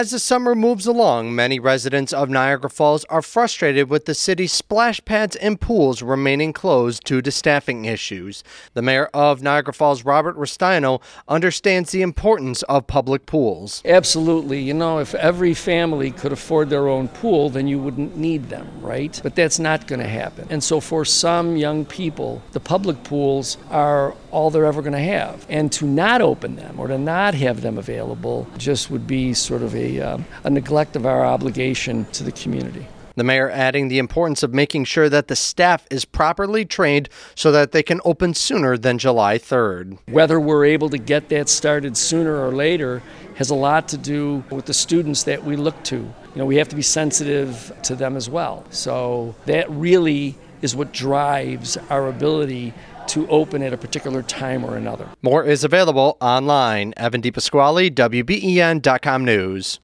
As the summer moves along, many residents of Niagara Falls are frustrated with the city's splash pads and pools remaining closed due to staffing issues. The mayor of Niagara Falls, Robert Restaino, understands the importance of public pools. Absolutely. If every family could afford their own pool, then you wouldn't need them, right? But that's not going to happen. And so for some young people, the public pools are all they're ever going to have. And to not open them or to not have them available just would be sort of a neglect of our obligation to the community. The mayor adding the importance of making sure that the staff is properly trained so that they can open sooner than July 3rd. Whether we're able to get that started sooner or later has a lot to do with the students that we look to. We have to be sensitive to them as well. So that really is what drives our ability to open at a particular time or another. More is available online. Evan DePasquale, WBEN.com News.